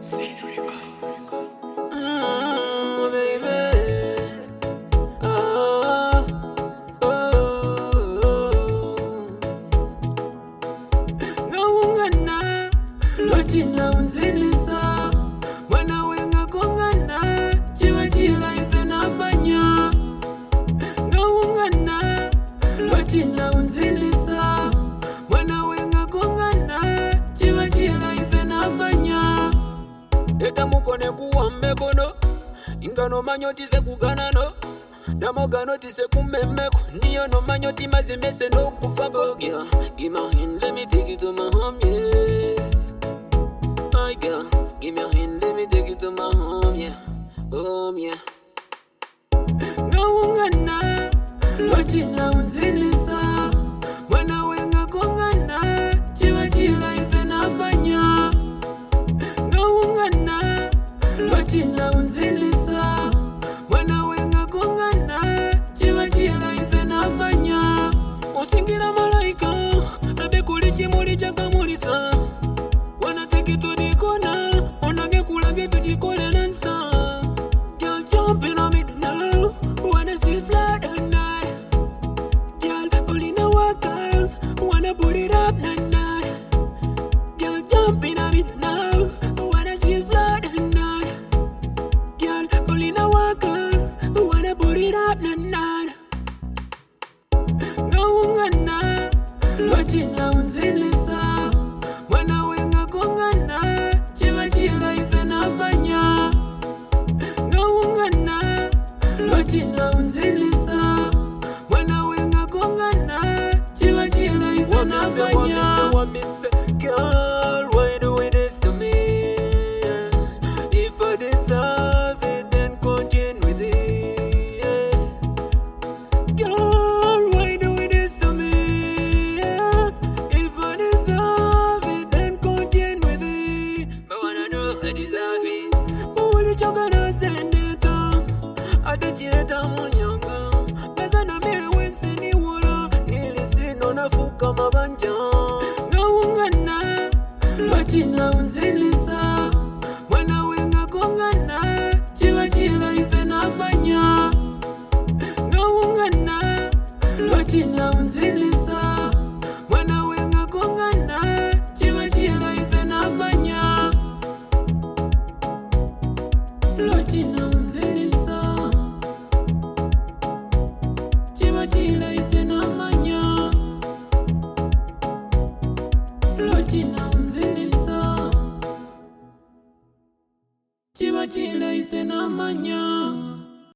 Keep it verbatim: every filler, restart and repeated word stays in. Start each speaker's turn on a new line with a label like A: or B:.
A: Scenery Box.
B: Mm, baby. Ah, oh. Ngawungana, lochina unzilisa. Mwana wenga kongana, chiwa chila isena manya. Ngawungana, lochina unzilisa. Mwana wenga kongana, chiwa chila isena manya. Eta mukone kuwambe kono ingano manyotise kuganano namogano-tise kumemeko niyo no manyoti mazimese no kufako. Yeah, give my hand, let me take it to my home, yeah. My girl, give me a hand, let me take it to my home, yeah. Home, yeah. Ngawungana, lochina unzilisa. Mwana wenga kongana, chiwa chila isena manya. Ngawungana, lochina unzilisa. Mwana wenga kongana, chiwa chila isena manya. Usingira malaika, abe kuli chimuli chaka mulisa. Wanna take it to the corner, onage kulage tujikole non-stop. Girl jumping on me now, wanna see slide at night. Girl only know what girl, wanna put it up at night. Girl jumping on me now, wanna see slide at night. Girl only know what girl, wanna put it up at night. Ngawungana, lochina unzilisa. Mwana wenga kongana, chiwa chila isena manya. Ngawungana, lochina unzilisa. Mwana wenga kongana, chiwa chila isena manya. Wamise, girl, why do it this to me? If I deserve it, then continue with it. Girl, why do it this to me? If I deserve it, then continue with it. But wanna know I deserve it. Uli chogana sendeta, adechireta munyanga. Kaza na mire wense ni wala, nilisino nafuka mabanja. Ngawungana, lochina unzilisa. Mwana wenga kongana, chiwa chila isena manya. Ngawungana, lochina unzilisa. Mwana wenga kongana, chiwa chila isena manya. Lochina unzilisa. Chiwa chila isena manya. Lochina unzilisa. Chiwa chila isena manya.